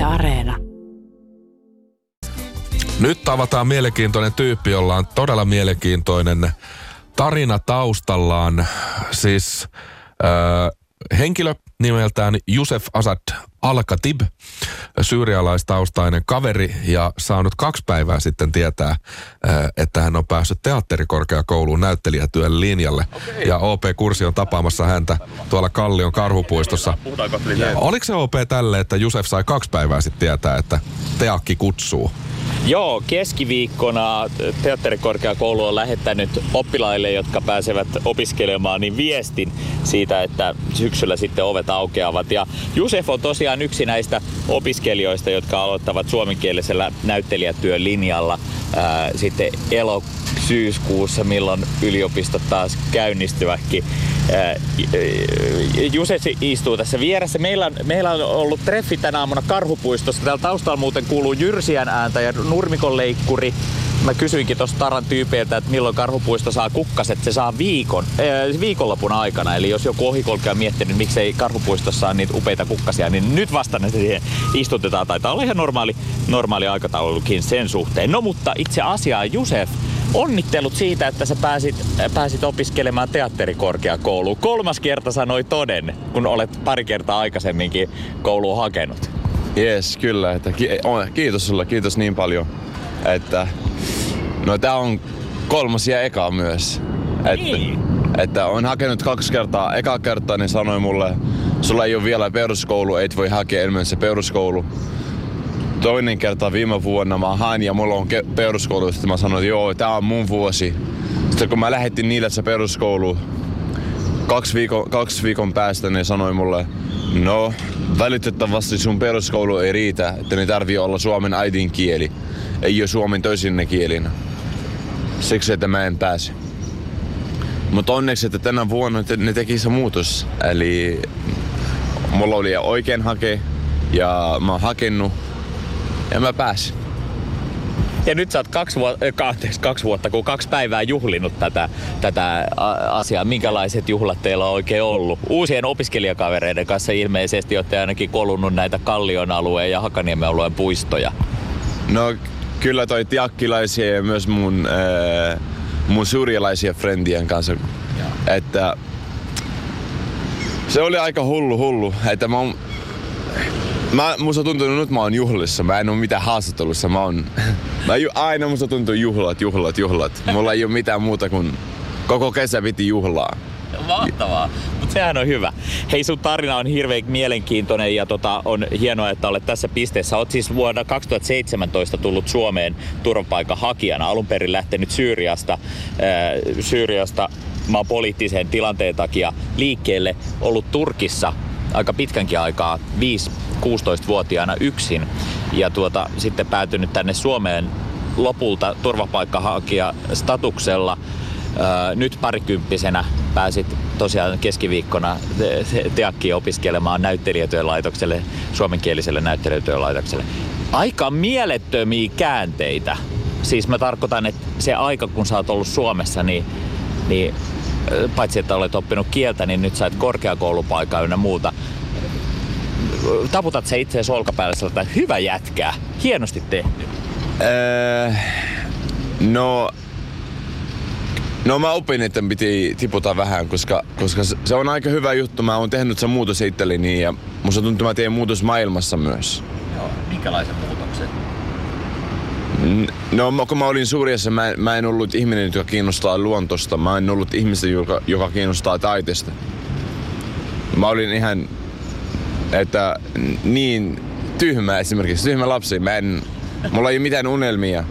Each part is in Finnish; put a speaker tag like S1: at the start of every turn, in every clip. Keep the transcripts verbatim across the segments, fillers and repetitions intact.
S1: Yle Areena.
S2: Nyt tavataan mielenkiintoinen tyyppi, jolla on todella mielenkiintoinen tarina taustallaan. Siis äh, henkilö nimeltään Youssef Asad Al-Khatib, syyrialaistaustainen kaveri, ja saanut kaksi päivää sitten tietää, äh, että hän on päässyt teatterikorkeakouluun näyttelijätyön linjalle. Okay. Ja O P-kurssi on tapaamassa häntä tuolla Kallion Karhupuistossa. Oliko se O P tälle, että Youssef sai kaksi päivää sitten tietää, että teakki kutsuu?
S3: Joo, keskiviikkona teatterikorkeakoulu on lähettänyt oppilaille, jotka pääsevät opiskelemaan, niin viestin siitä, että syksyllä sitten ovet aukeavat. Ja Youssef on tosiaan yksi näistä opiskelijoista, jotka aloittavat suomenkielisellä näyttelijätyön linjalla ää, sitten elo syyskuussa, milloin yliopistot taas käynnistyvätkin. Youssef istuu tässä vieressä. Meillä on, meillä on ollut treffi tänä aamuna Karhupuistossa. Täällä taustalla muuten kuuluu jyrsien ääntä ja nurmikon leikkuri. Mä kysyinkin tuosta Taran tyypeiltä, että milloin Karhupuisto saa kukkaset. Se saa viikon, äh, viikonlopun aikana. Eli jos joku ohikulkija on miettinyt, miksei Karhupuistossa on niitä upeita kukkasia, niin nyt vasta ne siihen istutetaan. Taitaa olla ihan normaali, normaali aikataulukin sen suhteen. No mutta itse asiaan, Youssef, onnittelut siitä, että sä pääsit, pääsit opiskelemaan teatterikorkeakouluun. Kolmas kerta sanoi toden, kun olet pari kertaa aikaisemminkin kouluun hakenut.
S4: Jes, kyllä. Että kiitos sulle, kiitos niin paljon. Että, no tää on kolmas ja eka myös. Että,
S3: niin.
S4: että on hakenut kaksi kertaa. Eka kertaa niin sanoi mulle, sulla ei ole vielä peruskoulu, et voi hakea ilman se peruskoulu. Toinen kerta viime vuonna mä hain ja mulla on ke- peruskoulu. Sitten mä sanoin, että joo, tää on mun vuosi. Sitten kun mä lähetin niille se peruskoulu kaksi viikon, kaksi viikon päästä, niin sanoi mulle, no valitettavasti sun peruskoulu ei riitä, että ne tarvii olla suomen äidinkieli. Ei ole suomen toisena kielinä. Siksi, että mä en pääse. Mutta onneksi, että tänä vuonna ne teki se muutos. Eli mulla oli oikein hake ja mä oon hakenut. Ja mä pääsin.
S3: Ja nyt sä oot kaksi, vuotta, äh, kaksi vuotta, kun kaksi päivää juhlinut tätä, tätä asiaa. Minkälaiset juhlat teillä on oikein ollut? Uusien opiskelijakavereiden kanssa ilmeisesti olette ainakin kolunnut näitä Kallion alueen ja Hakaniemen alueen puistoja.
S4: No kyllä toi tiakkilaisia ja myös mun, äh, mun syyrialaisia friendien kanssa. Ja. Että se oli aika hullu hullu, että mä oon Mä, musta tuntuu, että nyt mä oon juhlissa. Mä en oo mitään haastattelussa. Mä oon... Mä ju, aina musta tuntuu juhlat, juhlat, juhlat. Mulla ei oo mitään muuta kuin koko kesä piti juhlaa.
S3: Mahtavaa, mutta sehän on hyvä. Hei, sun tarina on hirveän mielenkiintoinen ja tota, on hienoa, että olet tässä pisteessä. Olet siis vuonna kaksituhattaseitsemäntoista tullut Suomeen turvapaikanhakijana. Alun perin lähtenyt Syyriasta, äh, Syyriasta maan poliittisen tilanteen takia liikkeelle. Ollut Turkissa aika pitkänkin aikaa, viisi kuusitoistavuotiaana yksin. Ja tuota, sitten päätynyt tänne Suomeen lopulta turvapaikkahakija statuksella. Öö, nyt parikymppisenä pääsit tosiaan keskiviikkona te- te- teakkiin opiskelemaan näyttelijätyön laitokselle, suomenkieliselle näyttelijätyön laitokselle. Aika mielettömiä käänteitä. Siis mä tarkoitan, että se aika kun sä oot ollut Suomessa, niin, niin paitsi että olet oppinut kieltä, niin nyt sait korkeakoulupaikan ynnä muuta. Taputat se itseäsi olkapäälle sellaista, hyvä jätkää, hienosti tehty.
S4: Öö, no, no mä opin, että piti tiputa vähän, koska, koska se on aika hyvä juttu. Mä oon tehnyt sen muutos itselleni ja musta tuntuu, että mä teen muutos maailmassa myös.
S3: Joo, minkälaisen muutoksen?
S4: No kun mä olin Syyriassa, mä, mä en ollut ihminen, joka kiinnostaa luontosta. Mä en ollut ihmistä, joka, joka kiinnostaa taiteesta. Mä olin ihan, että niin tyhmä esimerkiksi, tyhmä lapsi. Mä en, mulla ei ole mitään unelmia.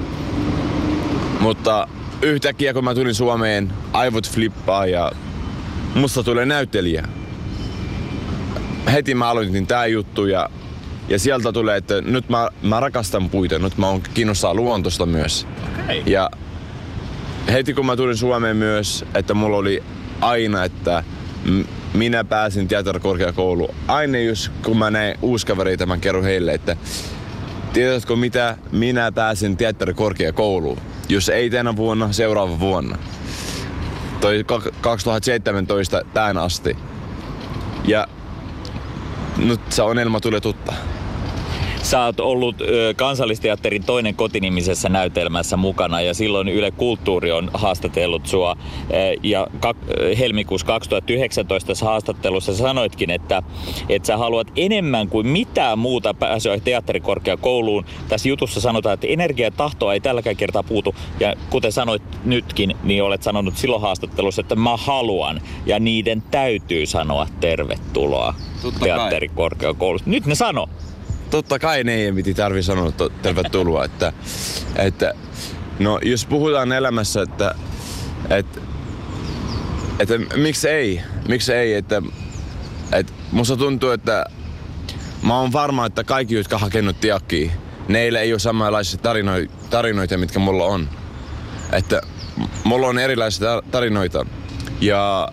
S4: Mutta yhtäkkiä kun mä tulin Suomeen, aivot flippaa ja musta tulee näyttelijä. Heti mä aloitin tää juttu ja Ja sieltä tulee, että nyt mä, mä rakastan puita, nyt mä oon kiinnostaa luontosta myös.
S3: Okay.
S4: Ja heti kun mä tulin Suomeen myös, että mulla oli aina, että m- minä pääsin teatterikorkeakouluun. Aina jos kun mä näen uuskavereita, mä kerron heille, että tiedätkö mitä, minä pääsin teatterikorkeakouluun. Jos ei tänä vuonna, seuraava vuonna. Toi kaksituhattaseitsemäntoista tähän asti. Ja nyt se unelma tulee tutta.
S3: Sä oot ollut ö, Kansallisteatterin Toinen kotinimisessä näytelmässä mukana ja silloin Yle Kulttuuri on haastatellut sua. Ö, ja ka- helmikuussa kaksituhattayhdeksäntoista haastattelussa sanoitkin, että, että sä haluat enemmän kuin mitään muuta pääsyä teatterikorkeakouluun. Tässä jutussa sanotaan, että energia ja tahtoa ei tälläkään kertaa puutu. Ja kuten sanoit nytkin, niin olet sanonut silloin haastattelussa, että mä haluan ja niiden täytyy sanoa tervetuloa teatterikorkeakoulusta. Nyt ne sano.
S4: Totta kai ne ei piti tarvii sanoa to, tervetuloa. että, että, no jos puhutaan elämässä, että, että, että miksi ei? Miksi ei? Että, että musta tuntuu, että mä oon varma, että kaikki, jotka hakenut tiakkiin, neillä ei ole samanlaisia tarinoita, tarinoita, mitkä mulla on. Että mulla on erilaisia tarinoita ja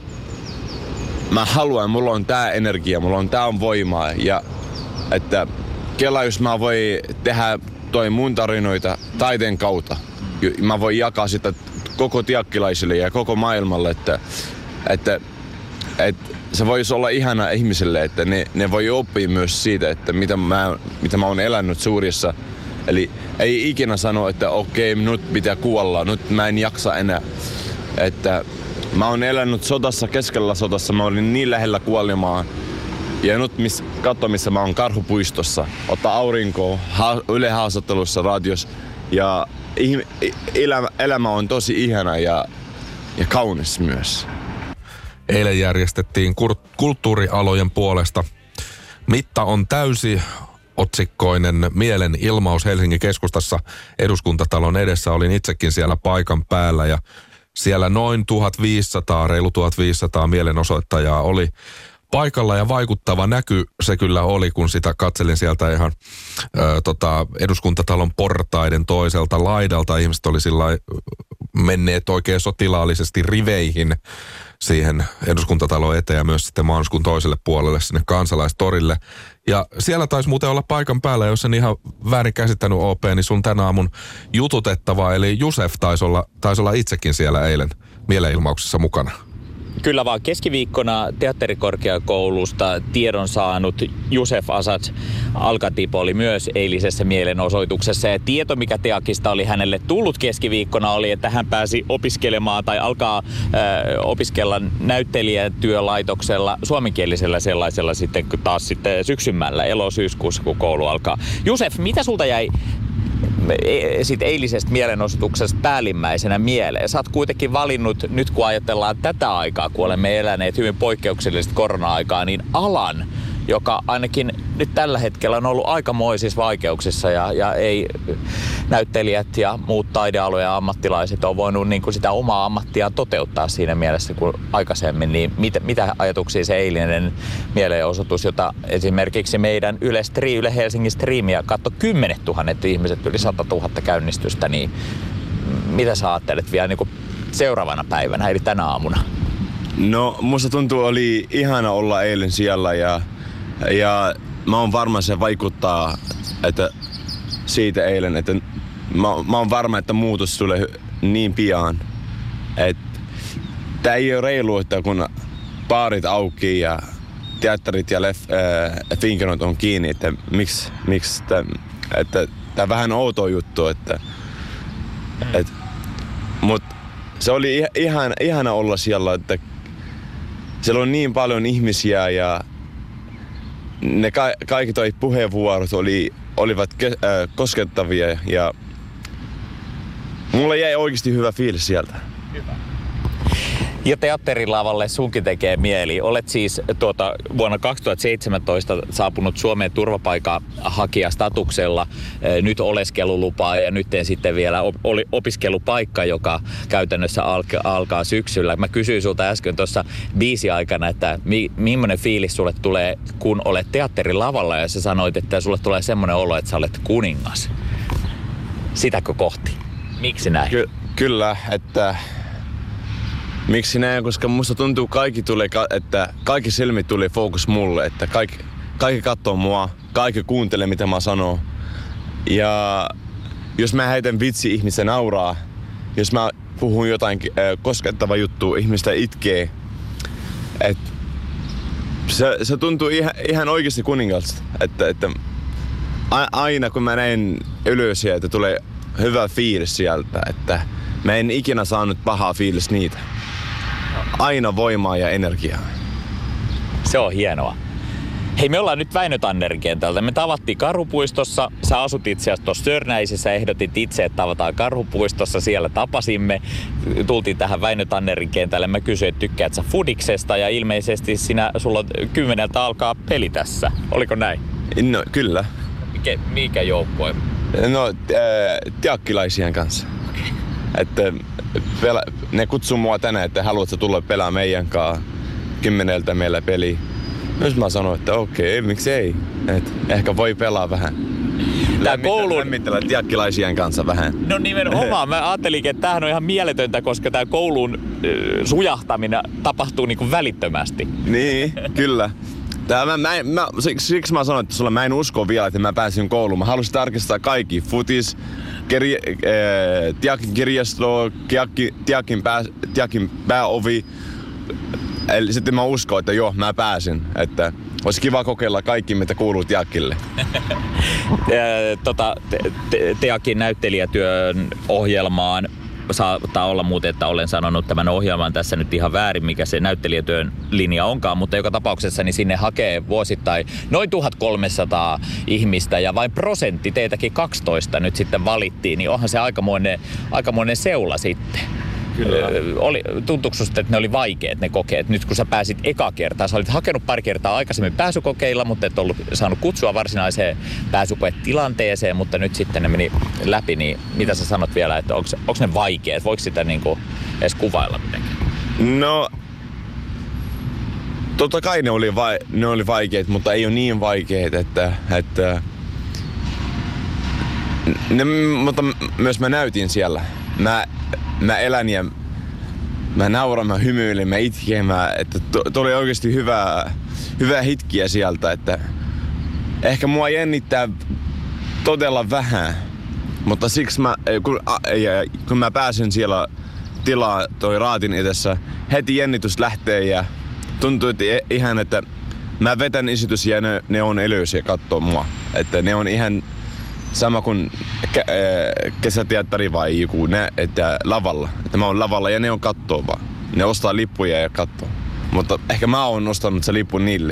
S4: mä haluan, mulla on tää energia, mulla on tää on voimaa ja että kela, jos mä voi tehdä toi mun tarinoita taiteen kautta, mä voin jakaa sitä koko tiakkilaisille ja koko maailmalle, että, että, että se voisi olla ihana ihmisille, että ne, ne voi oppia myös siitä, että mitä mä, mitä mä oon elänyt suurissa. Eli ei ikinä sano, että okei, okay, nyt pitää kuolla, nyt mä en jaksa enää. Että mä oon elänyt sodassa, keskellä sodassa, mä olin niin lähellä kuolemaa. Ja nyt miss, katso, missä mä oon Karhupuistossa, ottaa aurinkoa, ha, Yle haastattelussa, radios. Ja elämä, elämä on tosi ihana ja, ja kaunis myös.
S2: Eilen järjestettiin kulttuurialojen puolesta Mitta on täysi otsikkoinen mielenilmaus Helsingin keskustassa Eduskuntatalon edessä. Olin itsekin siellä paikan päällä ja siellä noin tuhatviisisataa, reilu tuhatviisisataa mielenosoittajaa oli paikalla ja vaikuttava näky se kyllä oli, kun sitä katselin sieltä ihan ö, tota, Eduskuntatalon portaiden toiselta laidalta. Ihmiset oli sillai menneet oikein sotilaallisesti riveihin siihen Eduskuntatalon eteen ja myös sitten maaliskuun toiselle puolelle sinne Kansalaistorille. Ja siellä taisi muuten olla paikan päällä, jos en ihan väärin käsittänyt O P, niin sun tänä aamun jututettava, eli Jusef taisi olla, taisi olla itsekin siellä eilen mielenilmauksessa mukana.
S3: Kyllä vaan keskiviikkona teatterikorkeakoulusta tiedon saanut Jusef Asad Al-Khatib oli myös eilisessä mielenosoituksessa. Ja tieto, mikä Teakista oli hänelle tullut keskiviikkona, oli, että hän pääsi opiskelemaan tai alkaa äh, opiskella näyttelijätyölaitoksella, suomenkielisellä sellaisella sitten taas sitten syksymällä elo-syyskuussa, kun koulu alkaa. Jusef, mitä sulta jäi sitten eilisestä mielenosoituksesta päällimmäisenä mieleen? Sä oot kuitenkin valinnut, nyt kun ajatellaan tätä aikaa, kun olemme eläneet hyvin poikkeuksellisesti korona-aikaa, niin alan, joka ainakin nyt tällä hetkellä on ollut aikamoisissa vaikeuksissa ja, ja ei näyttelijät ja muut taidealojen ammattilaiset on voinut niin kuin sitä omaa ammattiaan toteuttaa siinä mielessä kuin aikaisemmin. Niin mitä, mitä ajatuksia se eilinen mielenosoitus, jota esimerkiksi meidän Yle, Yle Helsingin striimiä katsoi kymmenet tuhannet ihmiset, yli sata tuhatta käynnistystä, niin mitä sä ajattelet vielä niin kuin seuraavana päivänä, eli tänä aamuna?
S4: No, musta tuntuu, oli ihana olla eilen siellä ja Ja mä oon varma, se vaikuttaa että siitä eilen, että mä, mä oon varma, että muutos tulee niin pian. Että tää ei ole reilu, että kun baarit auki ja teatterit ja leff, äh, finkenot on kiinni, että miksi, miksi tää, että tää vähän outo juttu, että et, mut se oli ihana, ihana olla siellä, että siellä on niin paljon ihmisiä ja ne ka- kaikki toi puheenvuorot oli, olivat ke- äh, koskettavia ja mulle jäi oikeasti hyvä fiilis sieltä. Hyvä.
S3: Ja teatterilavalle sunkin tekee mieli. Olet siis tuota, vuonna kaksituhattaseitsemäntoista saapunut Suomeen turvapaikanhakijastatuksella, nyt oleskelulupaa ja nyt sitten vielä opiskelupaikka, joka käytännössä alka, alkaa syksyllä. Mä kysyin sulta äsken tuossa biisi aikana, että mi, millainen fiilis sulle tulee, kun olet teatterilavalla ja sä sanoit, että sulle tulee semmoinen olo, että sä olet kuningas. Sitäkö kohti? Miksi näin? Ky-
S4: kyllä, että miksi näin? Koska musta tuntuu kaikki tulee, että kaikki silmit tuli fokus mulle, että kaikki, kaikki katsoo mua, kaikki kuuntelee mitä mä sanon. Ja jos mä heitän vitsi, ihmistä nauraa. Jos mä puhun jotain äh, koskettava juttu, ihmistä itkee. Et se, se tuntuu ihan, ihan oikeasti kuningalta, että, että a, aina kun mä näin ylös että tulee hyvä fiilis sieltä, että mä en ikinä saanut pahaa fiilis niitä. Aina voimaa ja energiaa.
S3: Se on hienoa. Hei, me ollaan nyt Väinö Tannerin kentältä. Me tavattiin Karhupuistossa. Sä asut itse asiassa tuossa Sörnäisessä. Ehdotit itse, että tavataan Karhupuistossa. Siellä tapasimme. Tultiin tähän Väinö Tannerin kentälle. Mä kysyin, että tykkäät sä fudiksesta. Ja ilmeisesti sinä, sulla kymmeneltä alkaa peli tässä. Oliko näin?
S4: No, kyllä.
S3: Mikä, mikä joukkue?
S4: No, äh, tiakkilaisien kanssa. Että pela, ne kutsuu mua tänään, että haluatko tulla pelaa meidän kanssa. Kymmeneltä meillä peli. Myös mä sanoin, että okei, miksi ei? Et ehkä voi pelaa vähän.
S3: Tää koulun...
S4: Lämmitellä tiakkilaisien kanssa vähän.
S3: No nimenomaan. Mä ajattelin, että tämähän on ihan mieletöntä, koska tää koulun äh, sujahtaminen tapahtuu niinku välittömästi.
S4: Niin, kyllä. Tää, mä, mä, mä, siksi, siksi mä sanoin, että sulla mä en usko vielä, että mä pääsin kouluun. Mä halusin tarkistaa kaikki. Futis, keri, äh, tiakin kirjasto, tiakin, tiakin, pää, tiakin pääovi. Eli sitten mä uskon, että joo, mä pääsin. Että olisi kiva kokeilla kaikki, mitä kuuluu Tiakille.
S3: tota, te, Teakin näyttelijätyön ohjelmaan saattaa olla muuten, että olen sanonut tämän ohjelman tässä nyt ihan väärin, mikä se näyttelijätyön linja onkaan, mutta joka tapauksessa niin sinne hakee vuosittain noin tuhatkolmesataa ihmistä ja vain prosentti, teitäkin kaksitoista nyt sitten valittiin, niin onhan se aikamoinen, aikamoinen seula sitten. Oli, tuntuuko susta, että ne oli vaikeat ne kokeet? Nyt kun sä pääsit eka kertaa, sä olit hakenut pari kertaa aikaisemmin pääsykokeilla, mutta et ollut saanut kutsua varsinaiseen pääsykoetilanteeseen, mutta nyt sitten ne meni läpi, niin mitä sä sanot vielä, että onko ne vaikeat? Voiko sitä niinku edes kuvailla mitenkään?
S4: No, totta kai ne oli, vai, ne oli vaikeat, mutta ei ole niin vaikeat, että, että ne, mutta myös mä näytin siellä. Mä Mä elän ja mä nauran, mä hymyilin, mä itken, mä, että tuli oikeasti hyvää, hyvää hitkiä sieltä, että ehkä mua jännittää todella vähän, mutta siksi mä, kun, kun mä pääsen siellä tilaa toi raatin edessä, heti jännitys lähtee ja tuntuu, että ihan, että mä vetän esitys ja ne, ne on ylös ja katsoo mua, että ne on ihan sama kuin kä- kesäteatteri vai joku, ne, että lavalla. Että mä oon lavalla ja ne on kattoo vaan. Ne ostaa lippuja ja kattoo. Mutta ehkä mä oon ostanut se lippu niille.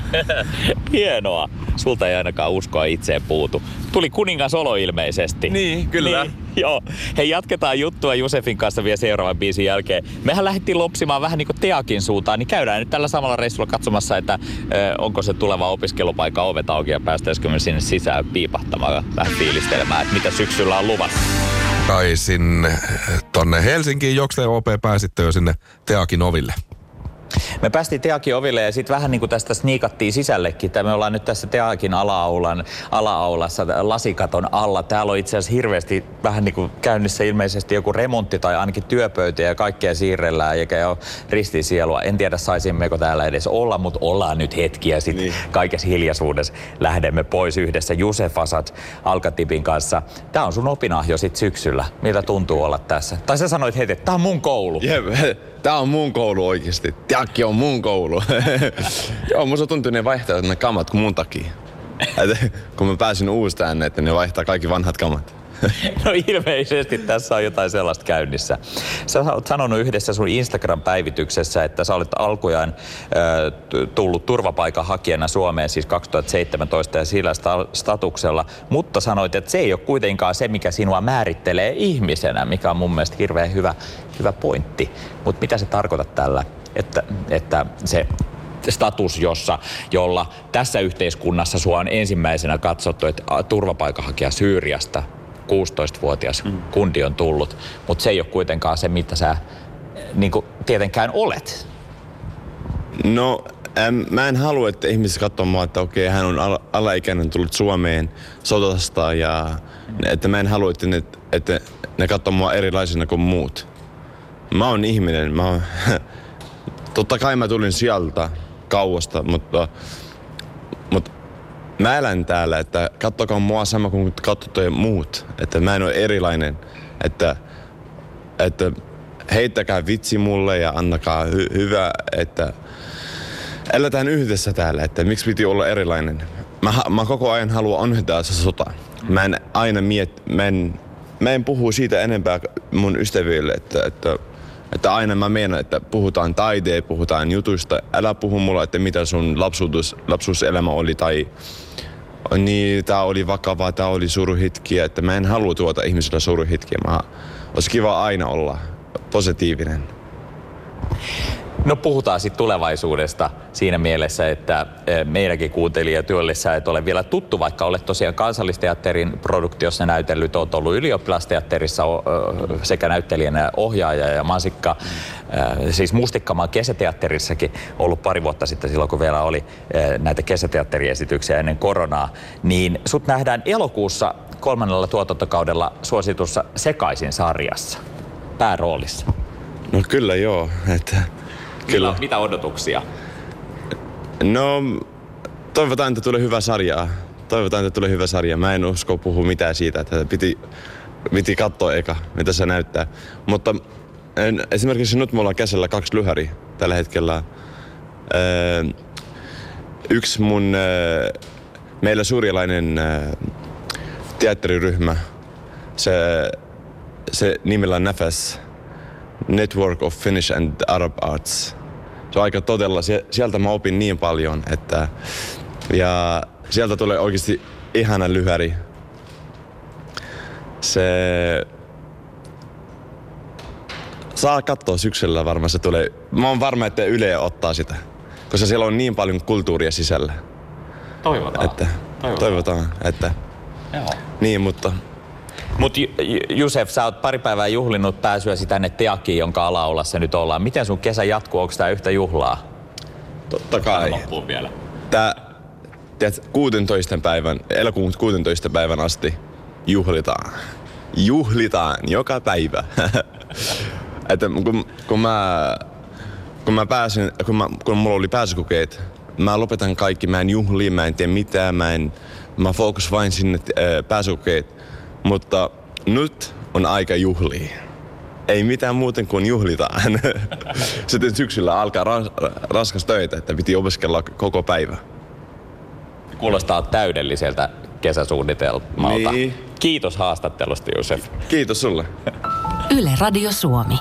S3: Hienoa. Sulta ei ainakaan uskoa itseen puutu. Tuli kuningas olo ilmeisesti.
S4: Niin, kyllä.
S3: Niin, joo. Hei, jatketaan juttua Jusefin kanssa vielä seuraavan biisin jälkeen. Mehän lähdettiin lopsimaan vähän niin kuin Teakin suuntaan, niin käydään nyt tällä samalla reissulla katsomassa, että ö, onko se tuleva opiskelupaikka ovet auki ja päästäisikö me sinne sisään piipahtamaan vähän fiilistelemään, että mitä syksyllä on luvassa.
S2: Kai sinne tonne Helsinkiin jokseen O P pääsitte jo sinne Teakin oville.
S3: Me päästiin Teakin oville ja sitten vähän niin kuin tästä sniikattiin sisällekin. Me ollaan nyt tässä Teakin ala-aulan, ala-aulassa lasikaton alla. Täällä on itse asiassa hirveästi vähän niin kuin käynnissä ilmeisesti joku remontti tai ainakin työpöytä ja kaikkea siirrellään eikä ole ristisielua. En tiedä saisimmeko täällä edes olla, mutta ollaan nyt hetkiä sitten niin. Kaikessa hiljaisuudessa lähdemme pois yhdessä Jusef Asad Alkatibin kanssa. Tää on sun opinahjo sitten syksyllä. Miltä tuntuu olla tässä? Tai sä sanoit heti, että tää on mun koulu.
S4: Jep, tää on mun koulu oikeesti. Teakki on mun koulu. Joo, musta tuntuu, ne vaihtaa ne kamat kuin mun takia. Et, kun mä pääsin uusi tänne, että ne vaihtaa kaikki vanhat kamat.
S3: No ilmeisesti tässä on jotain sellaista käynnissä. Sä oot sanonut yhdessä sun Instagram-päivityksessä, että sä olet alkujaan äh, tullut turvapaikanhakijana Suomeen siis kaksituhattaseitsemäntoista ja sillä statuksella, mutta sanoit, että se ei ole kuitenkaan se, mikä sinua määrittelee ihmisenä, mikä on mun mielestä hirveän hyvä, hyvä pointti. Mutta mitä sä tarkoitat tällä, että, että se status, jossa, jolla tässä yhteiskunnassa sua on ensimmäisenä katsottu, että turvapaikanhakija Syyriasta, kuusitoistavuotias mm. kundi on tullut, mutta se ei ole kuitenkaan se, mitä sä niin kuin, tietenkään olet.
S4: No, äm, mä en halua, että ihmiset katsoo mua, että okei, hän on ala- alaikäinen tullut Suomeen sodasta ja mm. että mä en halua, että ne, että ne katsoo mua erilaisena kuin muut. Mä oon ihminen, mä oon, totta kai mä tulin sieltä kauasta, mutta, mutta mä elän täällä, että katsokaa mua sama kuin katsotaan muut. Että mä en ole erilainen. Että, että heittäkää vitsi mulle ja annakaa hy- hyvä, että eletään yhdessä täällä. Että miksi piti olla erilainen. mä, mä koko ajan haluan onnittaa se sota. Mä en aina miet, mä en, mä en puhu siitä enempää mun ystäville, että, että, että aina mä menen, että puhutaan taideen, puhutaan jutuista. Älä puhu mulle, että mitä sun lapsuus, lapsuuselämä oli tai niin, tää oli vakavaa, tää oli suruhetkiä, että mä en halua tuota ihmisille suruhetkiä. Mä, olisi kiva aina olla positiivinen.
S3: No puhutaan sitten tulevaisuudesta siinä mielessä, että meidänkin kuuntelijatyölle sä et ole vielä tuttu, vaikka olet tosiaan Kansallisteatterin produktiossa näytellyt, olet ollut Ylioppilasteatterissa sekä näyttelijänä ja ohjaaja ja Mansikka, siis Mustikkamaan kesäteatterissakin ollut pari vuotta sitten silloin, kun vielä oli näitä kesäteatteriesityksiä ennen koronaa, niin sut nähdään elokuussa kolmannella tuotantokaudella suositussa Sekaisin-sarjassa pääroolissa.
S4: No kyllä joo, että kyllä.
S3: Mitä, mitä odotuksia?
S4: No, toivotaan, että tulee hyvä sarja. Toivotaan, että tulee hyvä sarja. Mä en usko puhua mitään siitä, että piti, piti katsoa eka, mitä se näyttää. Mutta en, esimerkiksi nyt mulla on kesällä kaksi lyhäriä tällä hetkellä. Öö, yksi mun, öö, meillä suurialainen öö, teatteriryhmä, se, se nimellä Nefes, Network of Finnish and Arab Arts. Se on aika todella, sieltä mä opin niin paljon, että ja sieltä tulee oikeasti ihana lyhäri. Se saa katsoa syksyllä varmaan se tulee. Mä oon varma, että Yle ottaa sitä, koska siellä on niin paljon kulttuuria sisällä.
S3: Toivotaan.
S4: Että, toivotaan. toivotaan, että
S3: Joo.
S4: Niin, mutta
S3: Mutta Jusef, sä oot pari päivää juhlinut pääsyäsi tänne Teakkiin, jonka alaolassa nyt ollaan. Miten sun kesä jatkuu? Onko tää yhtä juhlaa?
S4: Totta kai.
S3: Loppuun vielä.
S4: Tää, tiedät, kuusitoista päivän, elokuun kuusitoista päivän asti juhlitaan. Juhlitaan joka päivä. Että kun, kun mä, kun mä pääsin, kun, mä, kun mulla oli pääsykokeet, mä lopetan kaikki. Mä en juhli, mä en tee mitään, mä en, mä fokus vain sinne äh, pääsykokeet. Mutta nyt on aika juhlia. Ei mitään muuten kuin juhlitaan. Sitten syksyllä alkaa ras- raskas töitä, että piti opiskella koko päivä.
S3: Kuulostaa täydelliseltä kesäsuunnitelmalta.
S4: Niin.
S3: Kiitos haastattelusta, Jusef.
S4: Kiitos sulle.
S1: Yle Radio Suomi.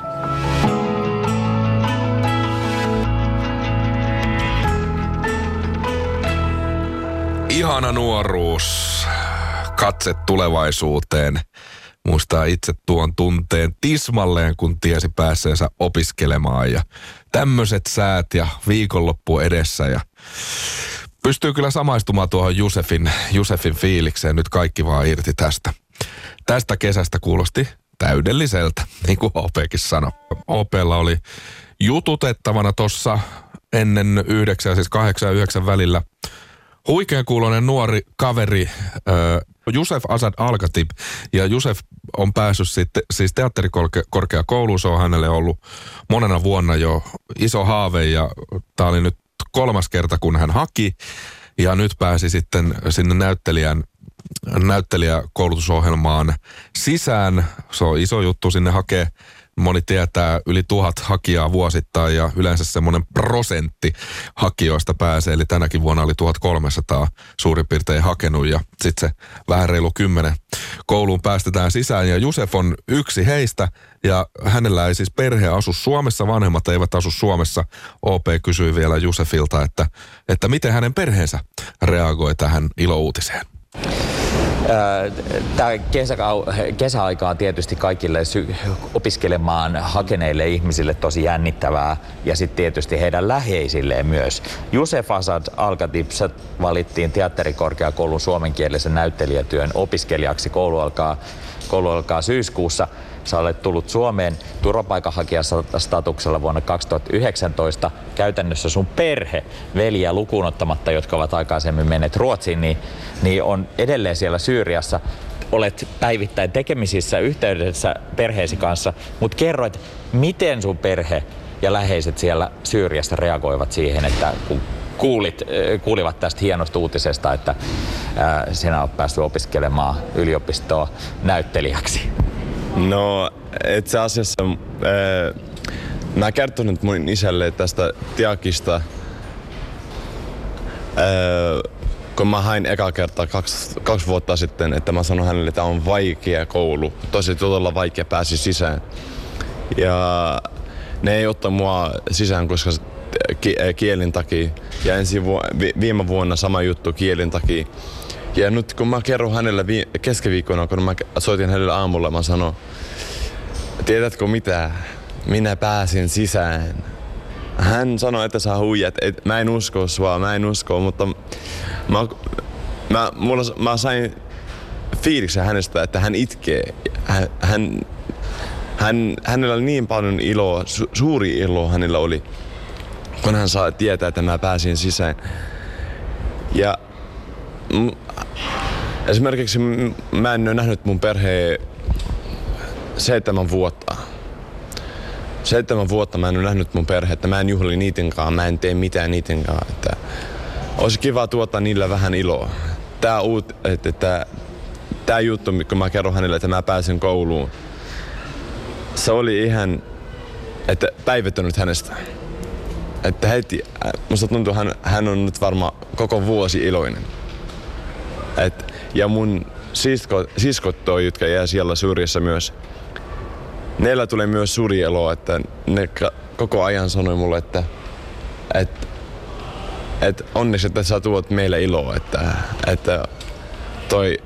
S2: Ihana nuoruus. Katse tulevaisuuteen. Muistaa itse tuon tunteen tismalleen, kun tiesi päässeensä opiskelemaan. Ja tämmöiset säät ja viikonloppu edessä. Ja pystyy kyllä samaistumaan tuohon Jusefin, Jusefin fiilikseen. Nyt kaikki vaan irti tästä. Tästä kesästä kuulosti täydelliseltä, niin kuin O P:kin sanoi. O P:lla oli jututettavana tuossa ennen yhdeksän, siis kahdeksan ja yhdeksän välillä huikean kuuloinen nuori kaveri, äh, Jusef Asad Al-Khatib. Ja Jusef on päässyt sitten, siis teatterikorkeakouluun, se on hänelle ollut monena vuonna jo iso haave. Ja tämä oli nyt kolmas kerta, kun hän haki. Ja nyt pääsi sitten sinne näyttelijän, näyttelijäkoulutusohjelmaan sisään. Se on iso juttu sinne hakea. Moni tietää yli tuhat hakijaa vuosittain ja yleensä semmoinen prosentti hakijoista pääsee. Eli tänäkin vuonna oli tuhatkolmesataa suurin piirtein hakenut ja sitten se vähän reilu kymmenen kouluun päästetään sisään. Ja Jusef on yksi heistä ja hänellä ei siis perhe asu Suomessa, vanhemmat eivät asu Suomessa. O P kysyi vielä Jusefilta, että, että miten hänen perheensä reagoi tähän ilouutiseen.
S3: Tämä kesäkau- kesäaika on tietysti kaikille sy- opiskelemaan hakeneille ihmisille tosi jännittävää ja sitten tietysti heidän läheisilleen myös. Jusef Asad Al-Khatib valittiin teatterikorkeakoulun suomenkielisen näyttelijätyön opiskelijaksi. Koulu alkaa, koulu alkaa syyskuussa. Sä olet tullut Suomeen turvapaikanhakijastatuksella vuonna kaksituhattayhdeksäntoista. Käytännössä sun perhe, veljiä lukuun ottamatta, jotka ovat aikaisemmin menneet Ruotsiin, niin, niin on edelleen siellä Syyriassa. Olet päivittäin tekemisissä yhteydessä perheesi kanssa, mutta kerroit, miten sun perhe ja läheiset siellä Syyriassa reagoivat siihen, että kun kuulit, kuulivat tästä hienosta uutisesta, että ää, sinä olet päässyt opiskelemaan yliopistoa näyttelijäksi.
S4: No, itse asiassa äh, mä kertonut mun isälle tästä Teakista äh, kun mä hain eka kertaa kaksi, kaksi vuotta sitten, että mä sanoin hänelle, että on vaikea koulu. Tosi todella vaikea pääsi sisään. Ja ne ei ottaa mua sisään, koska kielin takia. Ja ensi vu- vi- viime vuonna sama juttu kielin takia. Ja nyt kun mä kerron hänelle vi- keskiviikkona, kun mä soitin hänelle aamulla, mä sanoin, tiedätkö mitä? Minä pääsin sisään. Hän sanoi, että sä huijat. Et, mä en usko sua, mä en usko, mutta mä, mä, mulla, mä sain fiiliksen hänestä, että hän itkee. Hän, hän, hän, hänellä oli niin paljon iloa, su, suuri ilo hänellä oli, kun hän saa tietää, että mä pääsin sisään. Ja m, esimerkiksi mä en ole nähnyt mun perheen seitsemän vuotta. Seitsemän vuotta mä en ole nähnyt mun perhettä, mä en juhli niitinkaan, mä en tee mitään niitinkaan. Että olisi kiva tuottaa niillä vähän iloa. Tää, uut, että, että, tää juttu, kun mä kerron hänelle, että mä pääsin kouluun, se oli ihan, että päivittänyt hänestä. Että heti, musta tuntuu, hän, hän on nyt varmaan koko vuosi iloinen. Et, ja mun sisko, siskot toi, jotka jää siellä syrjässä myös, neillä tulee myös suuri ilo, että ne koko ajan sanoi mulle, että, että, että onneksi, että sä tuot meille iloa, että, että toi,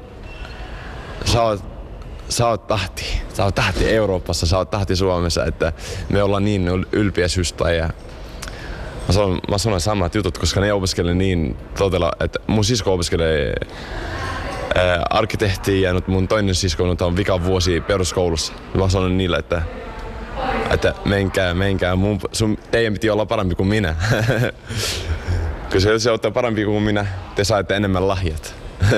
S4: sä oot, sä oot tahti, sä oot tahti Euroopassa, sä oot tahti Suomessa, että me ollaan niin ylpeä systä. Ja mä sanon, mä sanon samat jutut, koska ne opiskelee niin todella, että mun sisko opiskelee Äh, arkkitehti ja nyt mun toinen sisko nyt on vika vuosi peruskoulussa. Mä sanon niille, että, että menkää, menkää, mun, sun, teidän piti olla parempi kuin minä. Kun se, se ottaa parempi kuin minä, te saatte enemmän lahjat.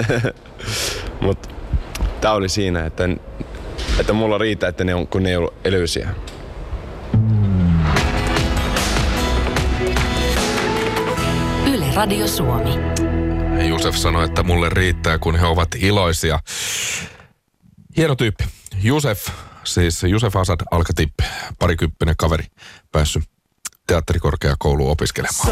S4: Mut tää oli siinä, että, että mulla riittää, että ne on, kun ne ei ollut iloisia.
S1: Yle Radio Suomi.
S2: Jusef sanoi, että mulle riittää, kun he ovat iloisia. Hieno tyyppi. Jusef, siis Jusef Asad Al-Khatib, parikymppinen kaveri, päässyt teatterikorkeakouluun opiskelemaan.